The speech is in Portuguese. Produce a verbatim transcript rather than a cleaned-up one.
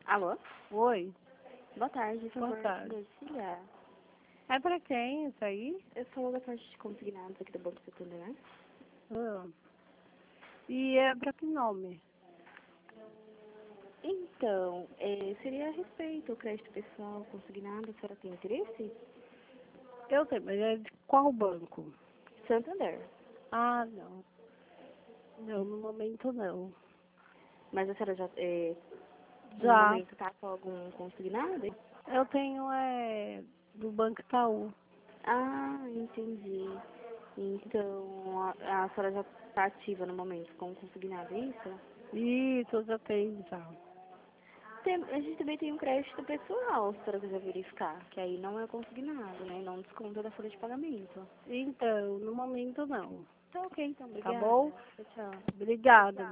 Alô? Oi, Boa tarde, por boa favor, tarde. Garcia. É pra quem isso aí? Eu sou da parte de consignados aqui do Banco Santander. Ah. E é pra que nome? Então, é, seria a respeito ao crédito pessoal consignado, a senhora tem interesse? Eu sei, mas é de qual banco? Santander. Ah, não. Não, no momento não. Mas a senhora já, é, no Já, momento, tá com algum consignado? eu tenho é do Banco Itaú. Ah, entendi. Então, a, a senhora já está ativa no momento com consignado, é isso? Isso, eu já tenho já. Tem, a gente também tem um crédito pessoal, se a senhora quiser verificar, que aí não é consignado, né? Não desconta da folha de pagamento. Então, no momento não. Tá ok, então. Tá Obrigada. bom? Tchau, tchau. Obrigada.